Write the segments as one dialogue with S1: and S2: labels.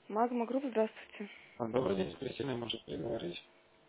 S1: Магма Групп, здравствуйте.
S2: Добрый день, Кристина, может переговорить?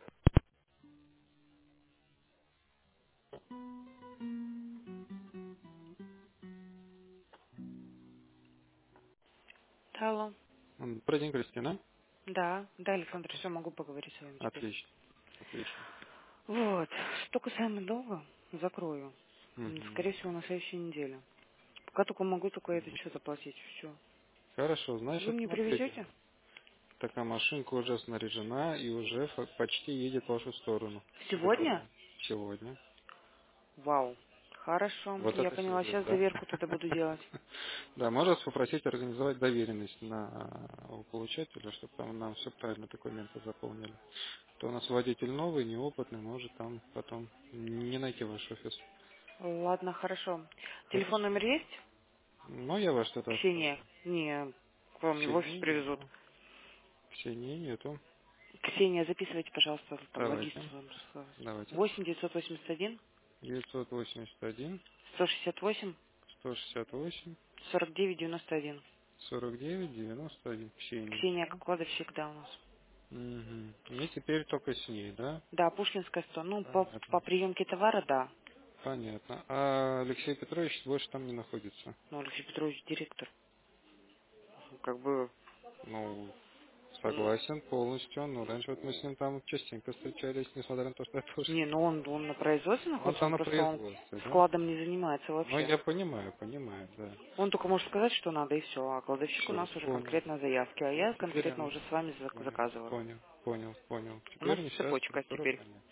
S1: Алло.
S2: Добрый день, Кристина.
S1: Да, Александр, все, могу поговорить с вами теперь.
S2: Отлично, отлично.
S1: Вот, что касаемо долга, закрою.
S2: Мгм.
S1: Скорее всего, на следующей неделе. Пока только могу только этот счет оплатить, все.
S2: Хорошо,
S1: Вы
S2: значит,
S1: мне
S2: смотрите.
S1: привезете?
S2: Такая машинка уже снаряжена и уже почти едет в вашу сторону.
S1: Сегодня?
S2: Забираю. Сегодня.
S1: Вау. Хорошо,
S2: Вот
S1: я
S2: это
S1: поняла,
S2: сервис,
S1: сейчас
S2: да?
S1: заверку тогда буду делать.
S2: Да, можно вас попросить организовать доверенность у получателя, чтобы там нам все правильно документы заполнили. То у нас водитель новый, неопытный, может там потом не найти ваш офис.
S1: Ладно, хорошо. Телефон
S2: Хорошо.
S1: номер есть?
S2: Ну, я вас что-то
S1: Ксения.
S2: оставлю.
S1: Не, к вам не в офис
S2: Ксении
S1: привезут.
S2: нету. Ксении нету.
S1: Ксения, записывайте, пожалуйста, там
S2: Давайте.
S1: логистику вам
S2: Давайте.
S1: 8 981
S2: 981
S1: 168
S2: 168
S1: 4991.
S2: 49 91. Ксения.
S1: Ксения,
S2: Да?
S1: как кладовщик, да, у нас.
S2: Угу. И теперь только с ней, да?
S1: Да, Пушкинская 100. Ну, по
S2: Понятно.
S1: приемке товара, да.
S2: Понятно. А Алексей Петрович больше там не находится.
S1: Ну, Алексей Петрович директор. Как бы...
S2: Ну,
S1: м,
S2: согласен полностью. Но раньше вот мы с ним там частенько встречались, несмотря на то, что это уже...
S1: Не, ну он на производстве
S2: Он
S1: находится,
S2: там
S1: он
S2: на
S1: просто он
S2: производстве, да?
S1: складом не занимается
S2: Ну,
S1: вообще.
S2: я понимаю, понимаю, да.
S1: Он только может сказать, что надо, и все. А кладовщик у
S2: Все,
S1: нас уже
S2: понял.
S1: конкретно заявки, а
S2: Ну,
S1: я
S2: теперь
S1: конкретно
S2: я
S1: уже с вами
S2: понял,
S1: заказываю.
S2: понял, понял, понял.
S1: У нас
S2: Теперь несчастная
S1: цепочка
S2: структура
S1: теперь.
S2: понятна.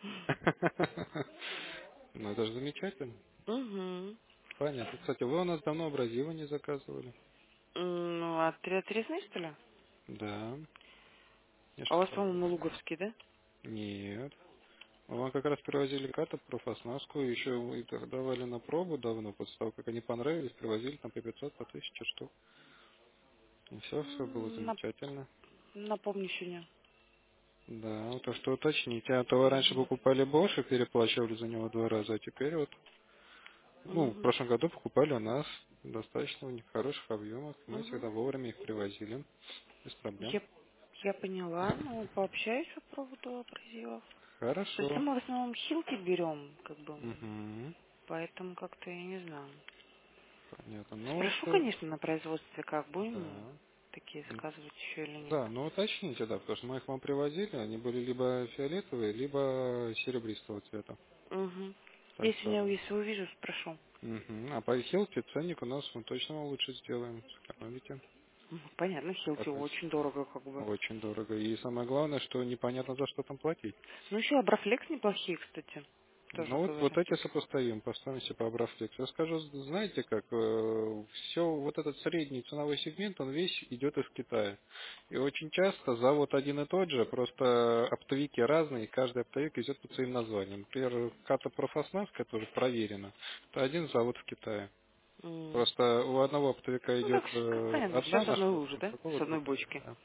S2: Ну, это же замечательно.
S1: Угу.
S2: Понятно. Кстати, вы у нас давно абразивы заказывали.
S1: Ну, а отрезные, что ли?
S2: Да. Я
S1: А у
S2: что
S1: вас,
S2: помню.
S1: по-моему, Луговский, да?
S2: Нет. Мы вам как раз привозили катов профоснастку, еще вы их давали на пробу давно, после того, как они понравились, привозили там по 500, по 1000 штук. И все было замечательно.
S1: Напомню сегодня.
S2: Да, вот то, что уточните. А то вы раньше
S1: Угу.
S2: покупали Bosch и переплачивали за него 2 раза, а теперь вот, ну, в
S1: Угу.
S2: прошлом году покупали у нас достаточно у них хороших объемах. Мы
S1: Угу.
S2: всегда вовремя их привозили, без проблем.
S1: Я поняла, ну, пообщаюсь по поводу абразивов. Просто
S2: Хорошо.
S1: мы в основном хилки берем, как бы,
S2: Угу.
S1: поэтому как-то я не знаю.
S2: Понятно. Ну вот,
S1: Спрошу, конечно, на производстве, как будем
S2: да.
S1: такие заказывать еще или нет.
S2: Да, ну уточните, да, потому что мы их вам привозили, они были либо фиолетовые, либо серебристого цвета.
S1: Угу.
S2: Так что,
S1: Если увижу, спрошу.
S2: мгм. А по Хилке ценник у нас мы точно вам лучше сделаем, сэкономите.
S1: Понятно, хилки
S2: Так ведь
S1: очень дорого, как бы.
S2: очень дорого. И самое главное, что непонятно за что там платить.
S1: Ну, еще Абрафлекс неплохие, кстати, тоже
S2: Ну вот
S1: говорят.
S2: эти сопоставим по стоимости по Абрафлекс. Я скажу, знаете как, все вот этот средний ценовой сегмент, он весь идет из Китая. И очень часто завод один и тот же, просто оптовики разные, и каждый оптовик идет под своим названием. Например, Ката Профоснас, которая проверена, это один завод в Китае.
S1: М.
S2: Просто у одного оптовика
S1: Ну,
S2: идет
S1: так, понятно, все
S2: одна
S1: с одной
S2: нашивка,
S1: лужи,
S2: у
S1: да? С
S2: другого
S1: одной
S2: другая.
S1: бочки.
S2: Да,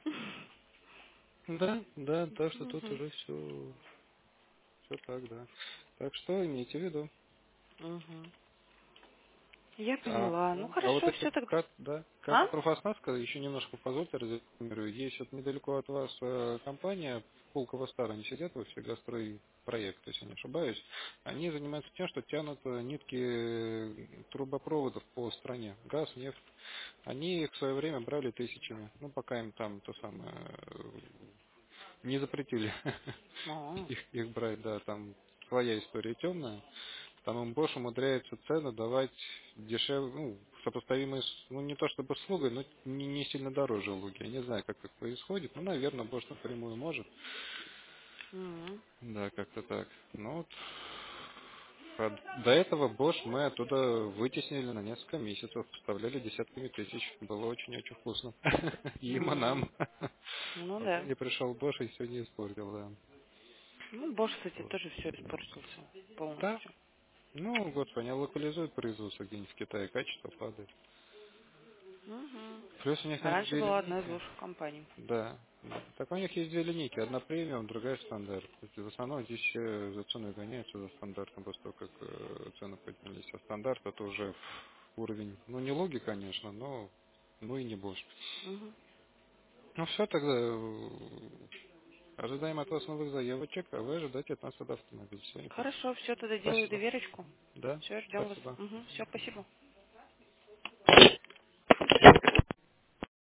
S2: да, да, так что тут
S1: Угу.
S2: уже все так, да. Так что имейте в виду.
S1: Угу. Я
S2: А,
S1: поняла. Ну,
S2: а вот
S1: хорошо,
S2: эти
S1: все тогда.
S2: кат, да,
S1: А?
S2: ката профоснастка, еще немножко позвольте резюмирую. Есть вот недалеко от вас компания, Пулково Стар, они сидят во всегострой проект, если не ошибаюсь. Они занимаются тем, что тянут нитки трубопроводов по стране. Газ, нефть. Они их в свое время брали тысячами. Ну, пока им там то самое не запретили
S1: О.
S2: их брать, да, там своя история темная. Там им Bosch умудряется цены давать дешевле, ну, сопоставимые, ну, не то чтобы с Лугой, но не сильно дороже Луги. Я не знаю, как это происходит. Ну, наверное, Bosch напрямую может.
S1: М.
S2: Да, как-то так. Ну, вот, до этого Bosch мы оттуда вытеснили на несколько месяцев, поставляли десятками тысяч. Было очень-очень вкусно. И им, и
S1: М.
S2: нам.
S1: Ну
S2: Пока
S1: да.
S2: не пришел Bosch и все не испортил, да.
S1: Ну, Бош, кстати,
S2: Вот.
S1: тоже все испортился
S2: Да.
S1: полностью.
S2: Ну, господи, они локализуют производство где-нибудь в Китае, качество падает.
S1: Угу.
S2: Плюс у них
S1: А
S2: там
S1: раньше
S2: две
S1: была одна из
S2: линейки.
S1: лучших компаний.
S2: Да. Да. Так у них есть две линейки. Одна премиум, другая стандарт. То есть в основном здесь все за ценой гоняются за стандартом, после того, как цены поднялись. А стандарт это уже уровень, ну не логи, конечно, но ну и не Bosch.
S1: Угу.
S2: Ну все, тогда ожидаем от вас новых заявочек, а вы ожидаете от нас тогда автомобиль. Все,
S1: Хорошо, все, тогда делаю
S2: спасибо.
S1: доверочку.
S2: Да,
S1: Все, ждем вас.
S2: спасибо.
S1: Угу, все, спасибо.